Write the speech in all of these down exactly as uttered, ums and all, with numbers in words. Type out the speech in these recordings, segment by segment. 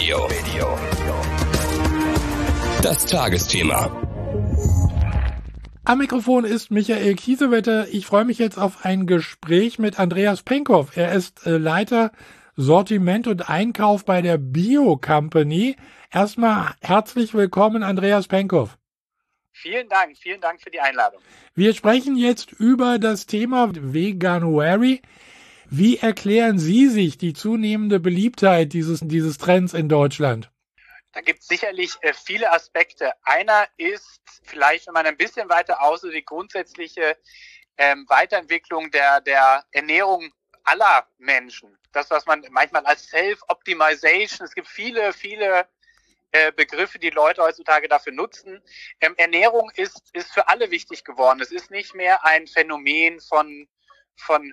Radio. Das Tagesthema. Am Mikrofon ist Michael Kiesewetter. Ich freue mich jetzt auf ein Gespräch mit Andreas Penkov. Er ist äh, Leiter Sortiment und Einkauf bei der Bio Company. Erstmal herzlich willkommen, Andreas Penkov. Vielen Dank, vielen Dank für die Einladung. Wir sprechen jetzt über das Thema Veganuary. Wie erklären Sie sich die zunehmende Beliebtheit dieses, dieses Trends in Deutschland? Da gibt es sicherlich äh, viele Aspekte. Einer ist vielleicht, wenn man ein bisschen weiter aussieht, die grundsätzliche ähm, Weiterentwicklung der, der Ernährung aller Menschen. Das, was man manchmal als Self-Optimization, es gibt viele, viele äh, Begriffe, die Leute heutzutage dafür nutzen. Ähm, Ernährung ist, ist für alle wichtig geworden. Es ist nicht mehr ein Phänomen von von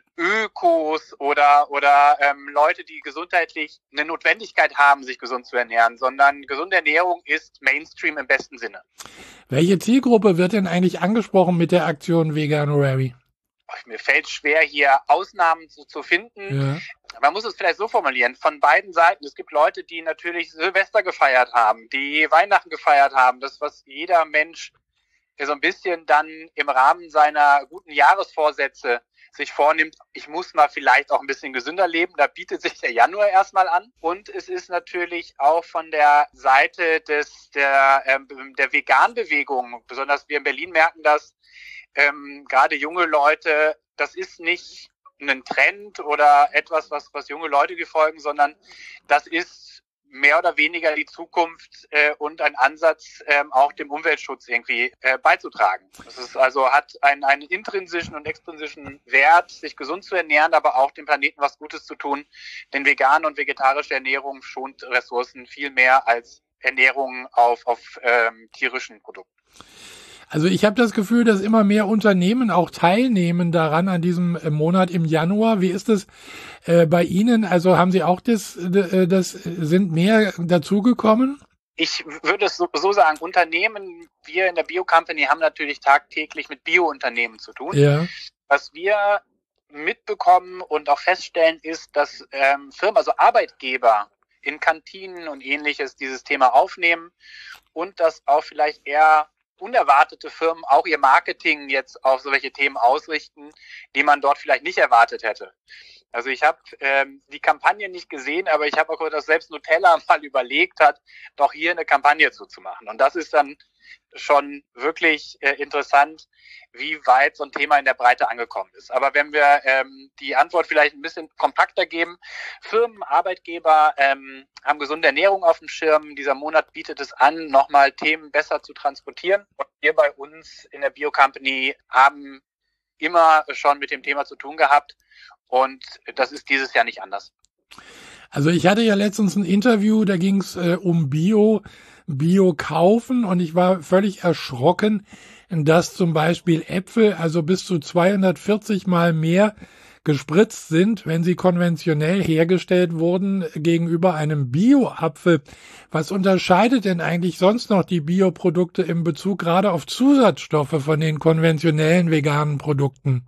Ökos oder oder ähm, Leute, die gesundheitlich eine Notwendigkeit haben, sich gesund zu ernähren, sondern gesunde Ernährung ist Mainstream im besten Sinne. Welche Zielgruppe wird denn eigentlich angesprochen mit der Aktion Veganuary? Mir fällt schwer, hier Ausnahmen zu, zu finden. Ja. Man muss es vielleicht so formulieren, von beiden Seiten. Es gibt Leute, die natürlich Silvester gefeiert haben, die Weihnachten gefeiert haben, das, was jeder Mensch so ein bisschen dann im Rahmen seiner guten Jahresvorsätze sich vornimmt, ich muss mal vielleicht auch ein bisschen gesünder leben, da bietet sich der Januar erstmal an. Und es ist natürlich auch von der Seite des der ähm, der Vegan-Bewegung, besonders wir in Berlin merken das, ähm, gerade junge Leute, das ist nicht ein Trend oder etwas, was was junge Leute folgen, sondern das ist mehr oder weniger die Zukunft äh, und ein Ansatz, ähm, auch dem Umweltschutz irgendwie äh, beizutragen. Das ist also hat einen, einen intrinsischen und extrinsischen Wert, sich gesund zu ernähren, aber auch dem Planeten was Gutes zu tun. Denn vegane und vegetarische Ernährung schont Ressourcen viel mehr als Ernährung auf, auf ähm, tierischen Produkten. Also ich habe das Gefühl, dass immer mehr Unternehmen auch teilnehmen daran an diesem Monat im Januar. Wie ist es äh, bei Ihnen? Also haben Sie auch das, das sind mehr dazugekommen? Ich würde es so, so sagen, Unternehmen, wir in der Bio Company haben natürlich tagtäglich mit Bio-Unternehmen zu tun. Ja. Was wir mitbekommen und auch feststellen, ist, dass ähm, Firmen, also Arbeitgeber in Kantinen und Ähnliches dieses Thema aufnehmen und dass auch vielleicht eher unerwartete Firmen auch ihr Marketing jetzt auf solche Themen ausrichten, die man dort vielleicht nicht erwartet hätte. Also ich habe ähm, die Kampagne nicht gesehen, aber ich habe auch gehört, dass selbst Nutella mal überlegt hat, doch hier eine Kampagne zuzumachen. Und das ist dann schon wirklich äh, interessant, wie weit so ein Thema in der Breite angekommen ist. Aber wenn wir ähm, die Antwort vielleicht ein bisschen kompakter geben, Firmen, Arbeitgeber ähm, haben gesunde Ernährung auf dem Schirm. Dieser Monat bietet es an, nochmal Themen besser zu transportieren. Und wir bei uns in der Bio Company haben immer schon mit dem Thema zu tun gehabt. Und das ist dieses Jahr nicht anders. Also ich hatte ja letztens ein Interview, da ging es äh, um Bio, Bio kaufen und ich war völlig erschrocken, dass zum Beispiel Äpfel also bis zu zweihundertvierzig Mal mehr gespritzt sind, wenn sie konventionell hergestellt wurden, gegenüber einem Bio-Apfel. Was unterscheidet denn eigentlich sonst noch die Bioprodukte in Bezug gerade auf Zusatzstoffe von den konventionellen veganen Produkten?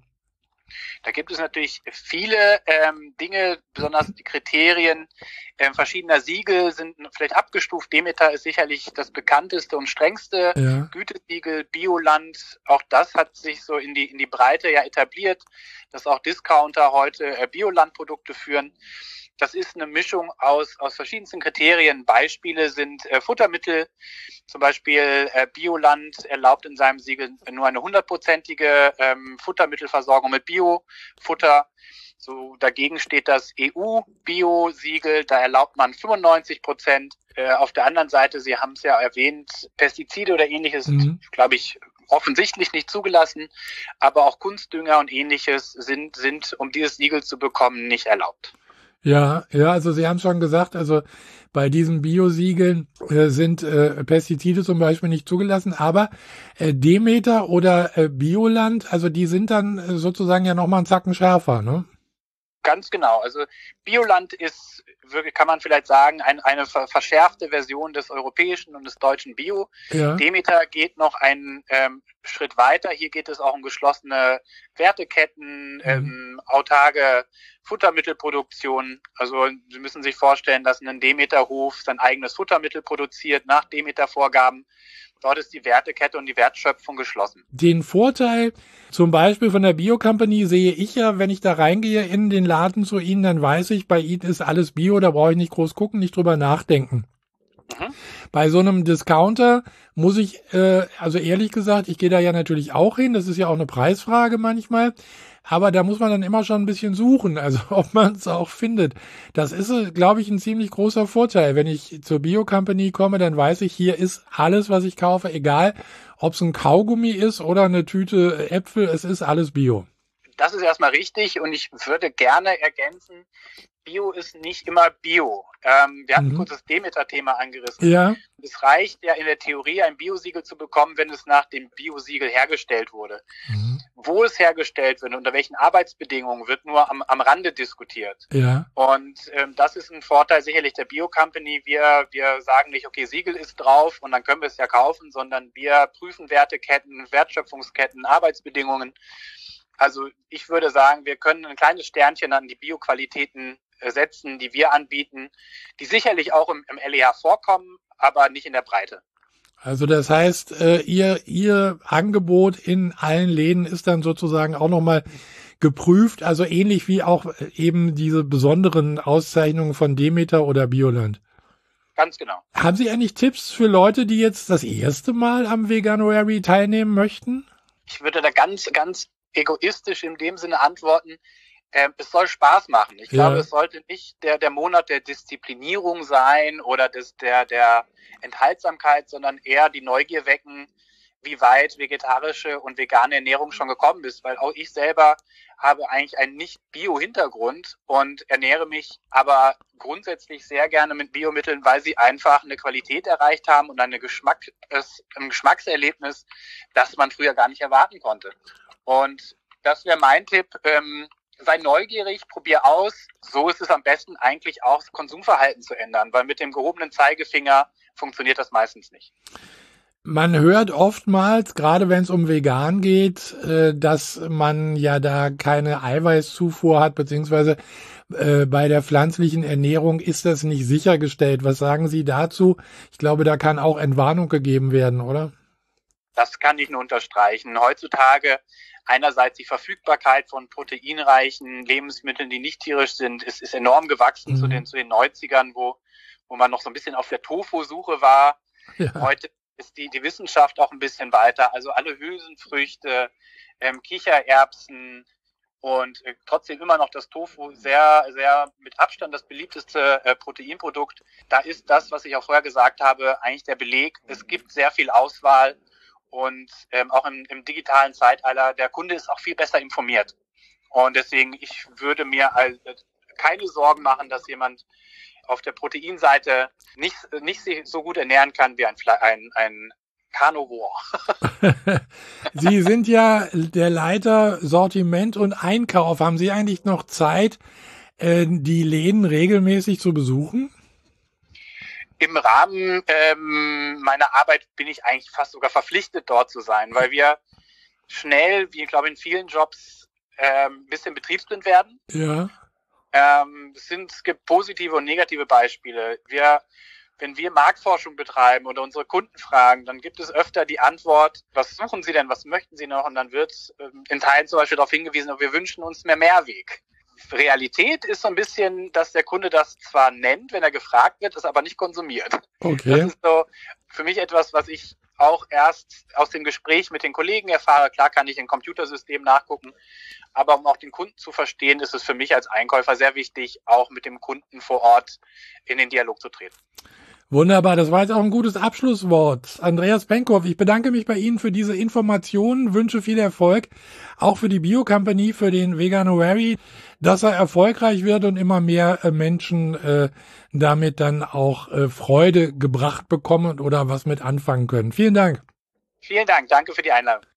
Da gibt es natürlich viele ähm, Dinge, besonders die Kriterien ähm, verschiedener Siegel sind vielleicht abgestuft. Demeter ist sicherlich das bekannteste und strengste ja. Gütesiegel, Bioland. Auch das hat sich so in die in die Breite ja etabliert, dass auch Discounter heute äh, Bioland-Produkte führen. Das ist eine Mischung aus aus verschiedensten Kriterien. Beispiele sind äh, Futtermittel, zum Beispiel äh, Bioland erlaubt in seinem Siegel nur eine hundertprozentige ähm, Futtermittelversorgung mit Biofutter. So dagegen steht das E U-Bio-Siegel, da erlaubt man fünfundneunzig Prozent. Äh, auf der anderen Seite, Sie haben es ja erwähnt, Pestizide oder Ähnliches, mhm. glaube ich, offensichtlich nicht zugelassen, aber auch Kunstdünger und Ähnliches sind sind, um dieses Siegel zu bekommen, nicht erlaubt. Ja, ja, also Sie haben schon gesagt, also bei diesen Biosiegeln äh, sind äh, Pestizide zum Beispiel nicht zugelassen, aber äh, Demeter oder äh, Bioland, also die sind dann äh, sozusagen ja nochmal einen Zacken schärfer, ne? Ganz genau. Also Bioland ist, wirklich, kann man vielleicht sagen, ein, eine verschärfte Version des europäischen und des deutschen Bio. Ja. Demeter geht noch einen ähm, Schritt weiter. Hier geht es auch um geschlossene Werteketten, mhm. ähm, autarke Futtermittelproduktion. Also Sie müssen sich vorstellen, dass ein Demeterhof sein eigenes Futtermittel produziert nach Demeter-Vorgaben. Dort ist die Wertekette und die Wertschöpfung geschlossen. Den Vorteil zum Beispiel von der Bio-Company sehe ich ja, wenn ich da reingehe in den Laden zu Ihnen, dann weiß ich, bei Ihnen ist alles Bio, da brauche ich nicht groß gucken, nicht drüber nachdenken. Mhm. Bei so einem Discounter muss ich, äh, also ehrlich gesagt, ich gehe da ja natürlich auch hin, das ist ja auch eine Preisfrage manchmal, aber da muss man dann immer schon ein bisschen suchen, also ob man es auch findet. Das ist, glaube ich, ein ziemlich großer Vorteil. Wenn ich zur Bio-Company komme, dann weiß ich, hier ist alles, was ich kaufe, egal ob es ein Kaugummi ist oder eine Tüte Äpfel, es ist alles Bio. Das ist erstmal richtig und ich würde gerne ergänzen, Bio ist nicht immer Bio. Ähm, wir hatten mhm. kurz das Demeter-Thema angerissen. Ja. Es reicht ja in der Theorie, ein Biosiegel zu bekommen, wenn es nach dem Biosiegel hergestellt wurde. Mhm. Wo es hergestellt wird, unter welchen Arbeitsbedingungen, wird nur am, am Rande diskutiert. Ja. Und ähm, das ist ein Vorteil sicherlich der Bio-Company. Wir, wir sagen nicht, okay, Siegel ist drauf und dann können wir es ja kaufen, sondern wir prüfen Werteketten, Wertschöpfungsketten, Arbeitsbedingungen. Also ich würde sagen, wir können ein kleines Sternchen an die Bioqualitäten setzen, die wir anbieten, die sicherlich auch im, im L E H vorkommen, aber nicht in der Breite. Also das heißt, äh, ihr, ihr Angebot in allen Läden ist dann sozusagen auch nochmal geprüft, also ähnlich wie auch eben diese besonderen Auszeichnungen von Demeter oder Bioland. Ganz genau. Haben Sie eigentlich Tipps für Leute, die jetzt das erste Mal am Veganuary teilnehmen möchten? Ich würde da ganz, ganz egoistisch in dem Sinne antworten, äh, es soll Spaß machen. Ich ja. glaube, es sollte nicht der, der Monat der Disziplinierung sein oder des, der, der Enthaltsamkeit, sondern eher die Neugier wecken, wie weit vegetarische und vegane Ernährung schon gekommen ist, weil auch ich selber habe eigentlich einen Nicht-Bio-Hintergrund und ernähre mich aber grundsätzlich sehr gerne mit Biomitteln, weil sie einfach eine Qualität erreicht haben und eine Geschmack, ein Geschmackserlebnis, das man früher gar nicht erwarten konnte. Und das wäre mein Tipp, ähm, sei neugierig, probier aus. So ist es am besten eigentlich auch, das Konsumverhalten zu ändern, weil mit dem gehobenen Zeigefinger funktioniert das meistens nicht. Man hört oftmals, gerade wenn es um vegan geht, äh, dass man ja da keine Eiweißzufuhr hat, beziehungsweise äh, bei der pflanzlichen Ernährung ist das nicht sichergestellt. Was sagen Sie dazu? Ich glaube, da kann auch Entwarnung gegeben werden, oder? Das kann ich nur unterstreichen. Heutzutage einerseits die Verfügbarkeit von proteinreichen Lebensmitteln, die nicht tierisch sind, ist, ist enorm gewachsen mhm. zu den zu den neunzigern, wo wo man noch so ein bisschen auf der Tofu-Suche war. Ja. Heute ist die die Wissenschaft auch ein bisschen weiter. Also alle Hülsenfrüchte, ähm, Kichererbsen und äh, trotzdem immer noch das Tofu sehr sehr mit Abstand das beliebteste äh, Proteinprodukt. Da ist das, was ich auch vorher gesagt habe, eigentlich der Beleg. Es gibt sehr viel Auswahl. Und ähm, auch im, im digitalen Zeitalter, der Kunde ist auch viel besser informiert. Und deswegen, ich würde mir also keine Sorgen machen, dass jemand auf der Proteinseite nicht, nicht sich so gut ernähren kann wie ein, ein, ein Carnivore. Sie sind ja der Leiter Sortiment und Einkauf. Haben Sie eigentlich noch Zeit, äh, die Läden regelmäßig zu besuchen? Im Rahmen ähm, meiner Arbeit bin ich eigentlich fast sogar verpflichtet, dort zu sein, weil wir schnell, wie ich glaube in vielen Jobs, ähm, ein bisschen betriebsblind werden. Ja. Ähm, es, sind, es gibt positive und negative Beispiele. Wir, wenn wir Marktforschung betreiben oder unsere Kunden fragen, dann gibt es öfter die Antwort, was suchen Sie denn, was möchten Sie noch? Und dann wird ähm, in Teilen zum Beispiel darauf hingewiesen, wir wünschen uns mehr Mehrweg. Realität ist so ein bisschen, dass der Kunde das zwar nennt, wenn er gefragt wird, es aber nicht konsumiert. Okay. Das ist so für mich etwas, was ich auch erst aus dem Gespräch mit den Kollegen erfahre. Klar kann ich im Computersystem nachgucken, aber um auch den Kunden zu verstehen, ist es für mich als Einkäufer sehr wichtig, auch mit dem Kunden vor Ort in den Dialog zu treten. Wunderbar, das war jetzt auch ein gutes Abschlusswort. Andreas Benkhoff, ich bedanke mich bei Ihnen für diese Informationen, wünsche viel Erfolg, auch für die Bio-Company, für den Veganuary, dass er erfolgreich wird und immer mehr äh, Menschen äh, damit dann auch äh, Freude gebracht bekommen oder was mit anfangen können. Vielen Dank. Vielen Dank, danke für die Einladung.